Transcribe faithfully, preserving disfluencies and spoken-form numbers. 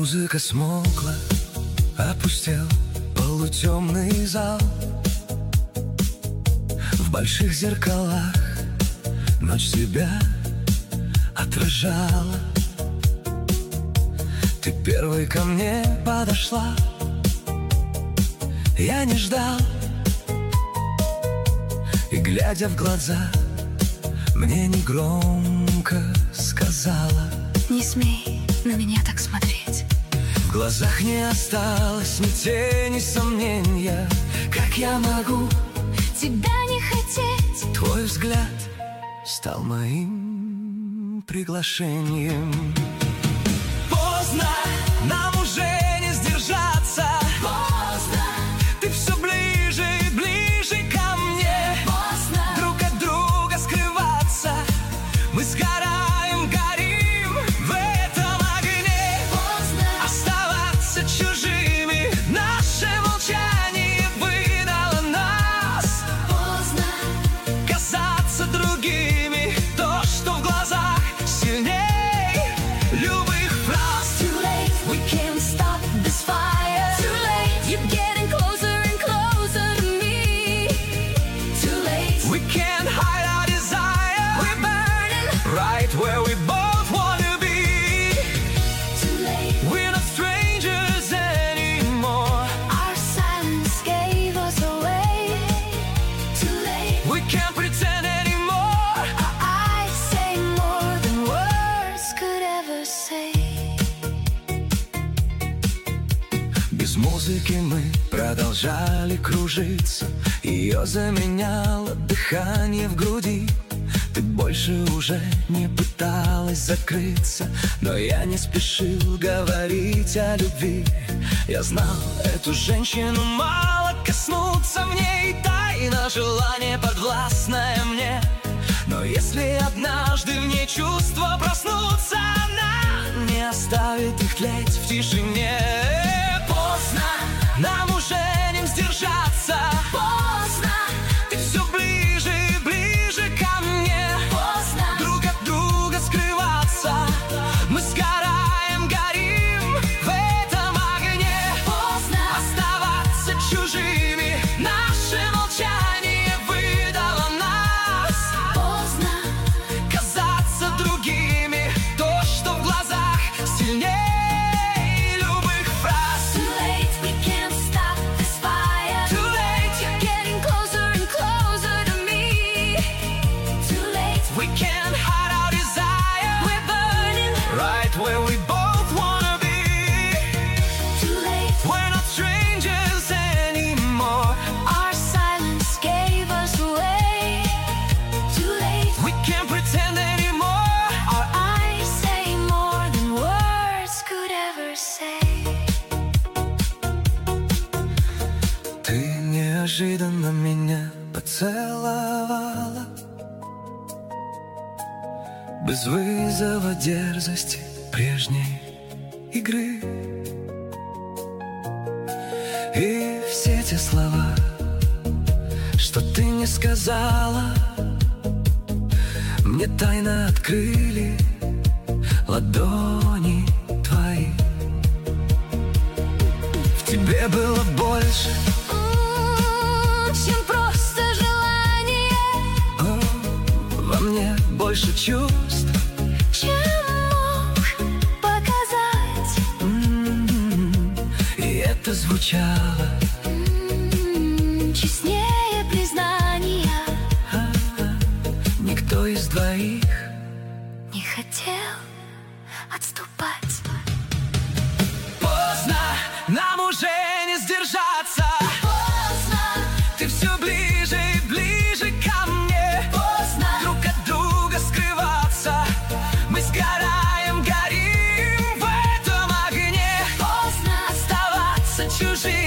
Музыка смолкла, опустел полутемный зал. В больших зеркалах ночь себя отражала. Ты первой ко мне подошла, я не ждал. И, глядя в глаза, мне негромко сказала: не смей на меня так смотреть. В глазах не осталось ни тени сомнения. Как я могу тебя не хотеть? Твой взгляд стал моим приглашением. Поздно, нам уже не сдержаться. Поздно, ты все ближе и ближе ко мне. поздно, Друг от друга скрываться. Мы сгораем, горим в этом огне. поздно, Оставаться чужими, наше молчание выдало нас. поздно, Казаться другими, то, что в глазах сильней любых фраз. too late, we can't stop this fire. Too late, you're getting closer and closer to me. Too late, We can't hide our desire. we're burning. Right where we both wanna be. Too late, We're not strangers anymore. our silence gave us away. Too late, We can't pretend anymore. our eyes say more than words could ever say. Без музыки мы продолжали кружиться. Ее заменяло дыхание в груди. Ты больше уже не пыталась закрыться, но я не спешил говорить о любви. Я знал эту женщину, мало коснуться в ней. Тайна желание подвластное мне. Но если однажды в ней чувства проснутся, она не оставит их тлеть в тишине. Поздно, нам уже не сдержаться. Поздно, Ты все ближе и ближе ко мне. поздно, Друг от друга скрываться. Мы сгораем, горим в этом огне. поздно, Оставаться чужими, наше молчание выдало нас. поздно, Казаться другими, то, что в глазах сильней любых фраз. too late, we can't stop this fire. Too late, You're getting closer and closer to me. Too late, we can't hide our desire. we're burning. Right where we both wanna be. Too late, We're not strangers anymore. our silence gave us away. Too late, We can't pretend anymore. our eyes say more than words could ever say. Ты неожиданно меня поцеловала, без вызова дерзости прежней игры. И все те слова, что ты не сказала, мне тайно открыли ладони твои. В тебе было больше, М, чем просто желание, о, во мне больше чувств. чем мог показать. М-м-м. И это звучало М, честнее признания. никто из двоих. Не хотел отступать. Поздно, нам уже не сдержаться. Поздно, Ты все ближе и ближе ко мне. поздно, Друг от друга скрываться. Мы сгораем, горим в этом огне. поздно, Оставаться чужими.